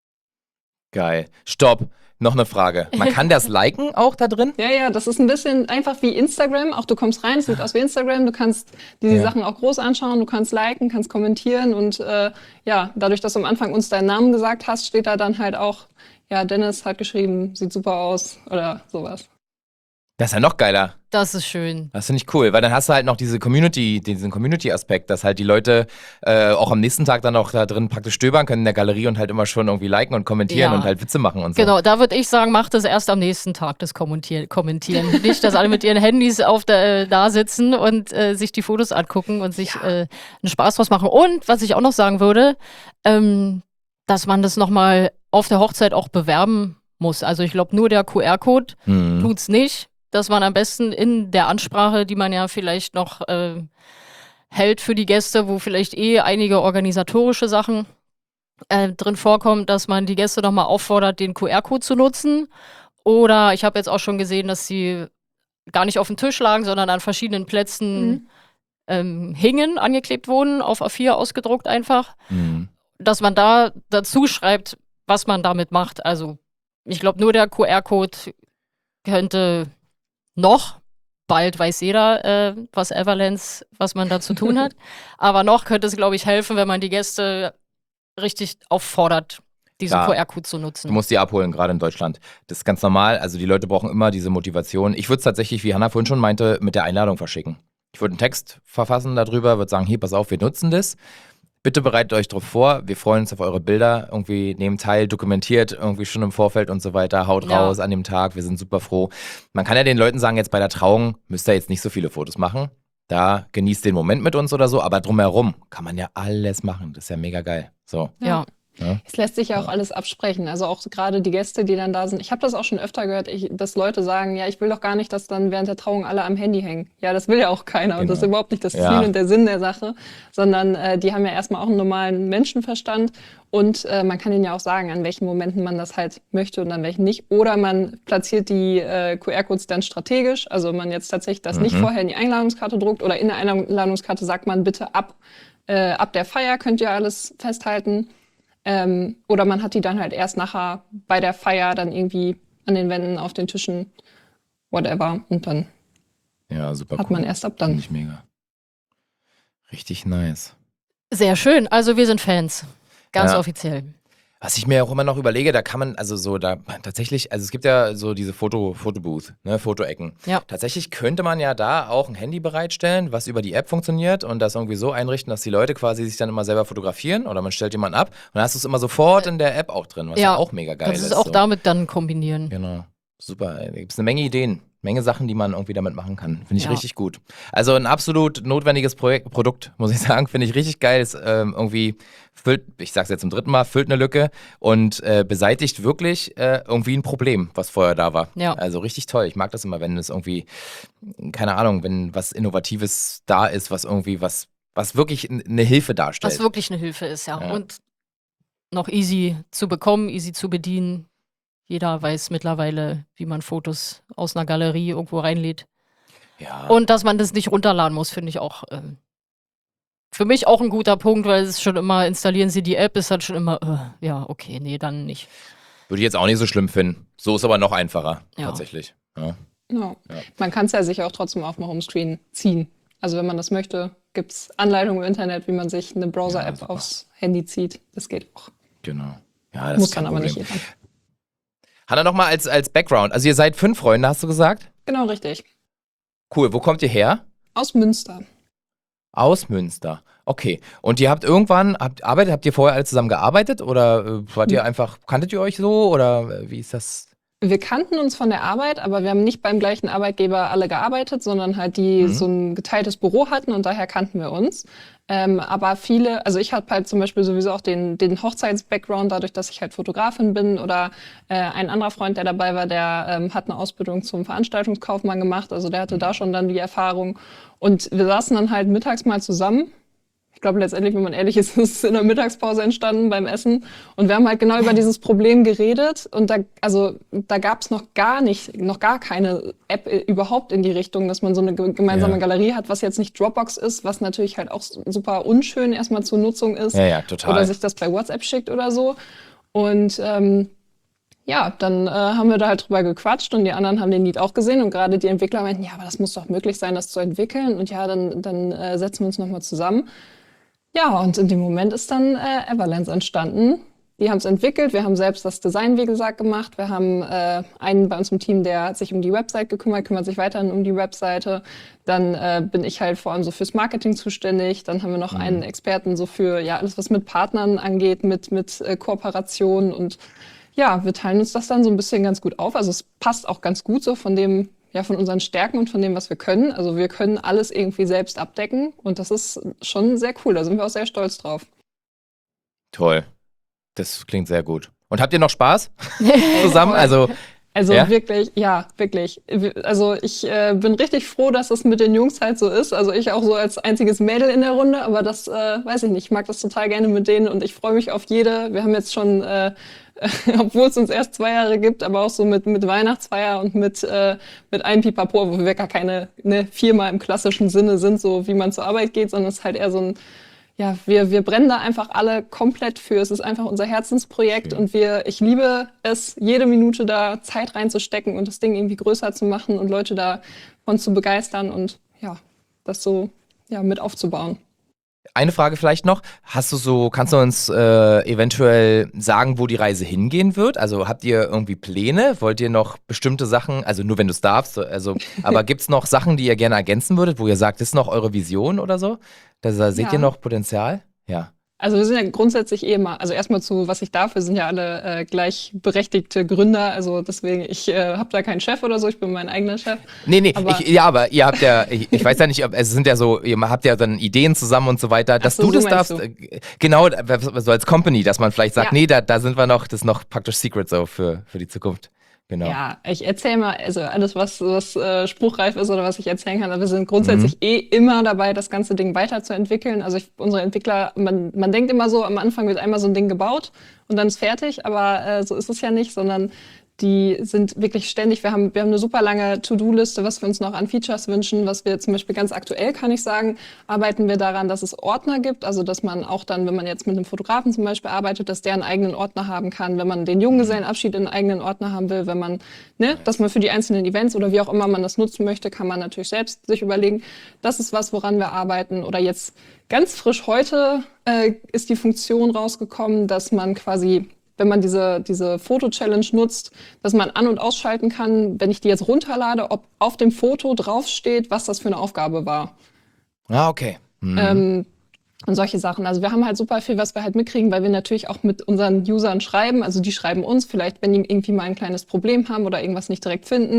Geil. Stopp. Noch eine Frage. Man kann das liken auch da drin? Ja, ja, das ist ein bisschen einfach wie Instagram. Auch du kommst rein, es sieht aus wie Instagram. Du kannst dir die Ja. Sachen auch groß anschauen, du kannst liken, kannst kommentieren und äh, ja, dadurch, dass du am Anfang uns deinen Namen gesagt hast, steht da dann halt auch, ja, Dennis hat geschrieben, sieht super aus oder sowas. Das ist ja noch geiler. Das ist schön. Das finde ich cool, weil dann hast du halt noch diese Community, diesen Community-Aspekt, dass halt die Leute äh, auch am nächsten Tag dann auch da drin praktisch stöbern können in der Galerie und halt immer schon irgendwie liken und kommentieren Ja. und halt Witze machen und so. Genau, da würde ich sagen, macht das erst am nächsten Tag, das Kommentieren. kommentieren. Nicht, dass alle mit ihren Handys auf der, äh, da sitzen und äh, sich die Fotos angucken und sich äh, einen Spaß draus machen. Und was ich auch noch sagen würde, ähm, dass man das nochmal auf der Hochzeit auch bewerben muss. Also ich glaube, nur der Q R-Code Mhm. tut's nicht. Dass man am besten in der Ansprache, die man ja vielleicht noch äh, hält für die Gäste, wo vielleicht eh einige organisatorische Sachen äh, drin vorkommen, dass man die Gäste nochmal auffordert, den Q R-Code zu nutzen. Oder ich habe jetzt auch schon gesehen, dass sie gar nicht auf dem Tisch lagen, sondern an verschiedenen Plätzen Mhm. ähm, hingen, angeklebt wurden, auf A vier ausgedruckt einfach. Mhm. Dass man da dazu schreibt, was man damit macht. Also ich glaube, nur der Q R-Code könnte noch, bald weiß jeder, äh, was Everlens, was man da zu tun hat. Aber noch könnte es, glaube ich, helfen, wenn man die Gäste richtig auffordert, diesen Ja. Q R-Code zu Du nutzen. musst die abholen, gerade in Deutschland. Das ist ganz normal. Also die Leute brauchen immer diese Motivation. Ich würde es tatsächlich, wie Hannah vorhin schon meinte, mit der Einladung verschicken. Ich würde einen Text verfassen darüber, würde sagen, hier, pass auf, wir nutzen das. Bitte bereitet euch darauf vor. Wir freuen uns auf eure Bilder. Irgendwie nehmt teil, dokumentiert irgendwie schon im Vorfeld und so weiter. Haut Ja. raus an dem Tag. Wir sind super froh. Man kann ja den Leuten sagen, jetzt bei der Trauung müsst ihr jetzt nicht so viele Fotos machen. Da genießt den Moment mit uns oder so. Aber drumherum kann man ja alles machen. Das ist ja mega geil. So. Ja. Es lässt sich ja auch alles absprechen. Also auch gerade die Gäste, die dann da sind. Ich habe das auch schon öfter gehört, ich, dass Leute sagen, ja, ich will doch gar nicht, dass dann während der Trauung alle am Handy hängen. Ja, das will ja auch keiner. Und das ist Genau. überhaupt nicht das Ziel Ja. und der Sinn der Sache. Sondern äh, die haben ja erstmal auch einen normalen Menschenverstand. Und äh, man kann ihnen ja auch sagen, an welchen Momenten man das halt möchte und an welchen nicht. Oder man platziert die äh, Q R-Codes dann strategisch. Also man jetzt tatsächlich das nicht Mhm. vorher in die Einladungskarte druckt. Oder in der Einladungskarte sagt man bitte ab, äh, ab der Feier könnt ihr alles festhalten. Ähm, oder man hat die dann halt erst nachher bei der Feier dann irgendwie an den Wänden, auf den Tischen, whatever. Und dann Ja, super hat cool. man erst ab Finde dann. ich mega. Richtig nice. Sehr schön. Also wir sind Fans. Ganz Ja. offiziell. Was ich mir auch immer noch überlege, da kann man, also so, da tatsächlich, also es gibt ja so diese Foto, Fotobooth, ne, Fotoecken. Ja. Tatsächlich könnte man ja da auch ein Handy bereitstellen, was über die App funktioniert und das irgendwie so einrichten, dass die Leute quasi sich dann immer selber fotografieren oder man stellt jemanden ab und dann hast du es immer sofort in der App auch drin, was ja, Ja, auch mega geil Kannst ist. es auch so. damit dann kombinieren. Genau. Super. Da gibt es eine Menge Ideen. Menge Sachen, die man irgendwie damit machen kann. Finde ich Ja. richtig gut. Also ein absolut notwendiges Projekt, Produkt, muss ich sagen. Finde ich richtig geil. Es ähm, irgendwie füllt, ich sag's jetzt zum dritten Mal, füllt eine Lücke und äh, beseitigt wirklich äh, irgendwie ein Problem, was vorher da war. Ja. Also richtig toll. Ich mag das immer, wenn es irgendwie, keine Ahnung, wenn was Innovatives da ist, was irgendwie was, was wirklich n- eine Hilfe darstellt. Was wirklich eine Hilfe ist, ja. Ja. Und noch easy zu bekommen, easy zu bedienen. Jeder weiß mittlerweile, wie man Fotos aus einer Galerie irgendwo reinlädt. ja. Und dass man das nicht runterladen muss, finde ich auch ähm, für mich auch ein guter Punkt, weil es ist schon immer, installieren Sie die App, ist dann schon immer, äh, ja, okay, nee, dann nicht. Würde ich jetzt auch nicht so schlimm finden. So ist aber noch einfacher, Ja. tatsächlich. Ja. Ja. Ja. Man kann es ja sich auch trotzdem auf dem Homescreen ziehen. Also wenn man das möchte, gibt es Anleitungen im Internet, wie man sich eine Ja, Browser-App super. aufs Handy zieht. Das geht auch. Genau. Ja, das Muss ist kein dann aber Problem. nicht jeder. Hanna, nochmal als, als Background. Also ihr seid fünf Freunde, hast du gesagt? Genau, richtig. Cool. Wo kommt ihr her? Aus Münster. Aus Münster. Okay. Und ihr habt irgendwann, habt, arbeitet, habt ihr vorher alle zusammen gearbeitet oder äh, wart ihr einfach, kanntet ihr euch so oder äh, wie ist das? Wir kannten uns von der Arbeit, aber wir haben nicht beim gleichen Arbeitgeber alle gearbeitet, sondern halt die Mhm. so ein geteiltes Büro hatten und daher kannten wir uns. Ähm, aber viele, also ich hatte halt zum Beispiel sowieso auch den, den Hochzeits-Background, dadurch, dass ich halt Fotografin bin oder äh, ein anderer Freund, der dabei war, der ähm, hat eine Ausbildung zum Veranstaltungskaufmann gemacht, also der hatte da schon dann die Erfahrung. Und wir saßen dann halt mittags mal zusammen. Ich glaube, letztendlich, wenn man ehrlich ist, ist es in der Mittagspause entstanden beim Essen. Und wir haben halt genau über dieses Problem geredet. Und da, also, da gab es noch gar nicht, noch gar keine App äh, überhaupt in die Richtung, dass man so eine ge- gemeinsame Ja. Galerie hat, was jetzt nicht Dropbox ist, was natürlich halt auch super unschön erstmal zur Nutzung ist. Ja, ja, total. Oder sich das bei WhatsApp schickt oder so. Und ähm, ja, dann äh, haben wir da halt drüber gequatscht und die anderen haben den Lied auch gesehen und gerade die Entwickler meinten, ja, aber das muss doch möglich sein, das zu entwickeln und ja, dann, dann äh, setzen wir uns nochmal zusammen. Ja, und in dem Moment ist dann äh, Everlens entstanden. Die haben es entwickelt, wir haben selbst das Design, wie gesagt, gemacht. Wir haben äh, einen bei uns im Team, der hat sich um die Website gekümmert, kümmert sich weiterhin um die Webseite. Dann äh, bin ich halt vor allem so fürs Marketing zuständig. Dann haben wir noch einen Experten so für ja alles, was mit Partnern angeht, mit, mit äh, Kooperationen und ja, wir teilen uns das dann so ein bisschen ganz gut auf. Also es passt auch ganz gut so von dem, ja, von unseren Stärken und von dem, was wir können. Also wir können alles irgendwie selbst abdecken und das ist schon sehr cool. Da sind wir auch sehr stolz drauf. Toll. Das klingt sehr gut. Und habt ihr noch Spaß zusammen? Also, Also Ja? wirklich, ja, wirklich. Also ich äh, bin richtig froh, dass das mit den Jungs halt so ist. Also ich auch so als einziges Mädel in der Runde, aber das äh, weiß ich nicht. Ich mag das total gerne mit denen und ich freue mich auf jede. Wir haben jetzt schon, äh, obwohl es uns erst zwei Jahre gibt, aber auch so mit, mit Weihnachtsfeier und mit, äh, mit einem Pipapo, wo wir gar keine ne, Firma im klassischen Sinne sind, so wie man zur Arbeit geht, sondern es ist halt eher so ein, ja, wir, wir brennen da einfach alle komplett für. Es ist einfach unser Herzensprojekt Schön. und wir, ich liebe es, jede Minute da Zeit reinzustecken und das Ding irgendwie größer zu machen und Leute davon zu begeistern und ja, das so ja, mit aufzubauen. eine Frage vielleicht noch. Hast du so, kannst du uns äh, eventuell sagen, wo die Reise hingehen wird? Also habt ihr irgendwie Pläne? Wollt ihr noch bestimmte Sachen, also nur wenn du es darfst, also, aber gibt es noch Sachen, die ihr gerne ergänzen würdet, wo ihr sagt, das ist noch eure Vision oder so? Da, da seht Ja. ihr noch Potenzial? Ja. Also wir sind ja grundsätzlich eh immer, also erstmal zu, was ich darf, wir sind ja alle äh, gleichberechtigte Gründer, also deswegen, ich äh, habe da keinen Chef oder so, ich bin mein eigener Chef. Nee, nee, Aber- ich, ja, aber ihr habt ja, ich, ich weiß ja nicht, ob, es sind ja so, ihr habt ja dann Ideen zusammen und so weiter, dass so, du so das darfst, meinst äh, genau, so als Company, dass man vielleicht sagt, Ja. nee, da, da sind wir noch, das ist noch praktisch Secret so für, für die Zukunft. Genau. Ja, ich erzähle mal, also alles, was, was äh, spruchreif ist oder was ich erzählen kann, aber wir sind grundsätzlich eh immer dabei, das ganze Ding weiterzuentwickeln. Also ich, unsere Entwickler, man, man denkt immer so, am Anfang wird einmal so ein Ding gebaut und dann ist fertig, aber äh, so ist es ja nicht, sondern die sind wirklich ständig, wir haben, wir haben eine super lange To-Do-Liste, was wir uns noch an Features wünschen, was wir zum Beispiel ganz aktuell, kann ich sagen, arbeiten wir daran, dass es Ordner gibt, also dass man auch dann, wenn man jetzt mit einem Fotografen zum Beispiel arbeitet, dass der einen eigenen Ordner haben kann, wenn man den Junggesellenabschied in einen eigenen Ordner haben will, wenn man, ne, dass man für die einzelnen Events oder wie auch immer man das nutzen möchte, kann man natürlich selbst sich überlegen, das ist was, woran wir arbeiten oder jetzt ganz frisch heute äh, ist die Funktion rausgekommen, dass man quasi wenn man diese, diese Foto-Challenge nutzt, dass man an- und ausschalten kann, wenn ich die jetzt runterlade, ob auf dem Foto draufsteht, was das für eine Aufgabe war. Ah, okay. Hm. Ähm, und solche Sachen. Also wir haben halt super viel, was wir halt mitkriegen, weil wir natürlich auch mit unseren Usern schreiben. Also die schreiben uns, vielleicht wenn die irgendwie mal ein kleines Problem haben oder irgendwas nicht direkt finden.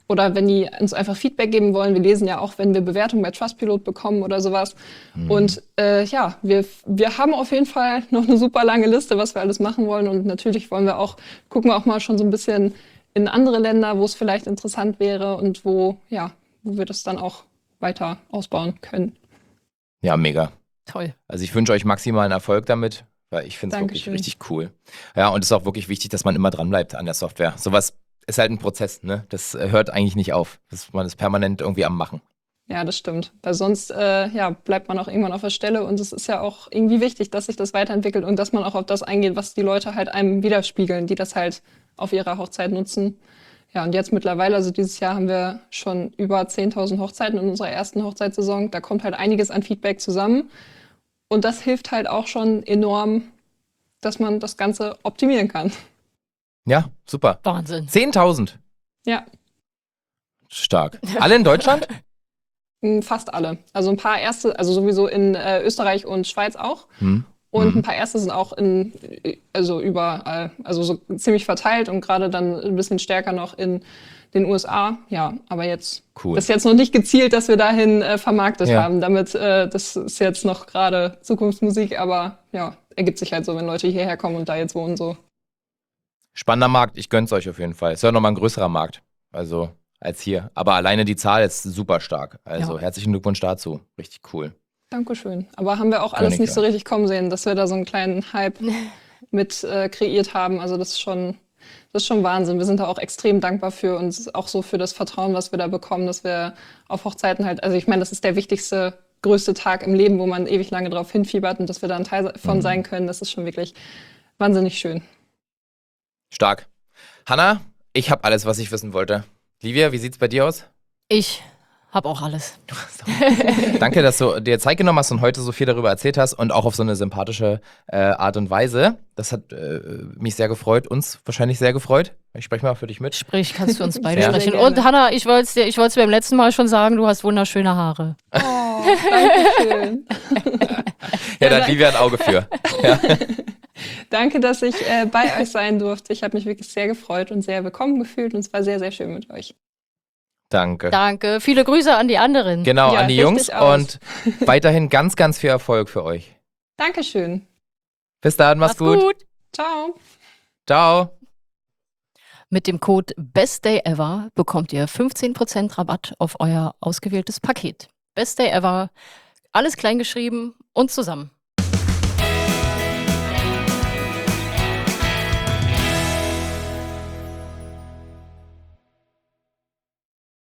oder wenn die uns einfach Feedback geben wollen. Wir lesen ja auch, wenn wir Bewertungen bei Trustpilot bekommen oder sowas. Mhm. Und äh, ja, wir, wir haben auf jeden Fall noch eine super lange Liste, was wir alles machen wollen. Und natürlich wollen wir auch, gucken wir auch mal schon so ein bisschen in andere Länder, wo es vielleicht interessant wäre und wo, ja, wo wir das dann auch weiter ausbauen können. Ja, mega. Toll. Also ich wünsche euch maximalen Erfolg damit, weil ich finde es wirklich richtig cool. Ja, und es ist auch wirklich wichtig, dass man immer dran bleibt an der Software. Sowas ist halt ein Prozess, ne? Das hört eigentlich nicht auf. Das, man ist permanent irgendwie am Machen. Ja, das stimmt. Weil sonst äh, ja, bleibt man auch irgendwann auf der Stelle und es ist ja auch irgendwie wichtig, dass sich das weiterentwickelt und dass man auch auf das eingeht, was die Leute halt einem widerspiegeln, die das halt auf ihrer Hochzeit nutzen. Ja, und jetzt mittlerweile, also dieses Jahr haben wir schon über zehntausend Hochzeiten in unserer ersten Hochzeitssaison. Da kommt halt einiges an Feedback zusammen. Und das hilft halt auch schon enorm, dass man das Ganze optimieren kann. Ja, super. Wahnsinn. zehntausend? Ja. Stark. Alle in Deutschland? Fast alle. Also ein paar erste, also sowieso in äh, Österreich und Schweiz auch. Hm. Und hm. ein paar erste sind auch in, also überall, also so ziemlich verteilt und gerade dann ein bisschen stärker noch in den U S A. Ja, aber jetzt, cool. Das ist jetzt noch nicht gezielt, dass wir dahin äh, vermarktet ja. haben. Damit, äh, das ist jetzt noch gerade Zukunftsmusik, aber ja, ergibt sich halt so, wenn Leute hierher kommen und da jetzt wohnen so. Spannender Markt, ich gönn's euch auf jeden Fall. Ist ja nochmal ein größerer Markt, also als hier. Aber alleine die Zahl ist super stark. Also ja. Herzlichen Glückwunsch dazu. Richtig cool. Dankeschön. Aber haben wir auch alles nicht so richtig kommen sehen, dass wir da so einen kleinen Hype mit äh, kreiert haben. Also das ist schon, das ist schon Wahnsinn. Wir sind da auch extrem dankbar für und auch so für das Vertrauen, was wir da bekommen, dass wir auf Hochzeiten halt, also ich meine, das ist der wichtigste, größte Tag im Leben, wo man ewig lange drauf hinfiebert und dass wir da ein Teil von mhm. sein können. Das ist schon wirklich wahnsinnig schön. Stark. Hanna, ich habe alles, was ich wissen wollte. Livia, wie sieht's bei dir aus? Ich habe auch alles. Danke, dass du dir Zeit genommen hast und heute so viel darüber erzählt hast und auch auf so eine sympathische äh, Art und Weise. Das hat äh, mich sehr gefreut, uns wahrscheinlich sehr gefreut. Ich spreche mal für dich mit. Sprich, kannst du uns beide ja. sprechen. Und Hanna, ich wollte es dir, ich wollte es beim letzten Mal schon sagen, du hast wunderschöne Haare. Oh, danke schön. Ja, da hat Livia ein Auge für. Ja. Danke, dass ich äh, bei euch sein durfte. Ich habe mich wirklich sehr gefreut und sehr willkommen gefühlt und es war sehr, sehr schön mit euch. Danke. Danke. Viele Grüße an die anderen. Genau, ja, an die Jungs und weiterhin ganz, ganz viel Erfolg für euch. Dankeschön. Bis dann, mach's, mach's gut. gut. Ciao. Ciao. Mit dem Code BESTDAYEVER bekommt ihr fünfzehn Prozent Rabatt auf euer ausgewähltes Paket. Best Day Ever, alles klein geschrieben und zusammen.